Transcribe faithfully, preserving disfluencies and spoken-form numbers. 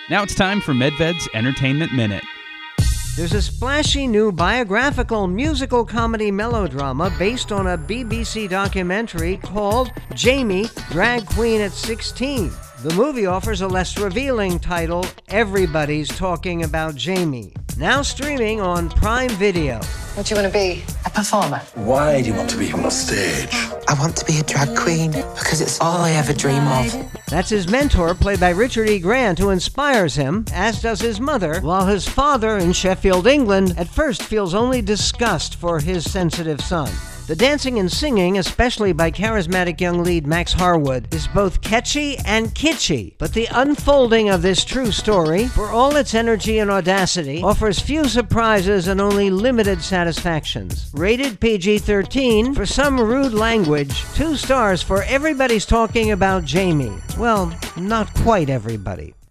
Now it's time for MedVed's Entertainment Minute. There's a splashy new biographical musical comedy melodrama based on a B B C documentary called Jamie, Drag Queen at sixteen. The movie offers a less revealing title, Everybody's Talking About Jamie. Now streaming on Prime Video. What do you want to be? A performer? Why do you want to be on stage? I want to be a drag queen because it's all I ever dream of. That's his mentor, played by Richard E. Grant, who inspires him, as does his mother, while his father in Sheffield, England, at first feels only disgust for his sensitive son. The dancing and singing, especially by charismatic young lead Max Harwood, is both catchy and kitschy. But the unfolding of this true story, for all its energy and audacity, offers few surprises and only limited satisfactions. Rated P G thirteen for some rude language, two stars for Everybody's Talking About Jamie. Well, not quite everybody.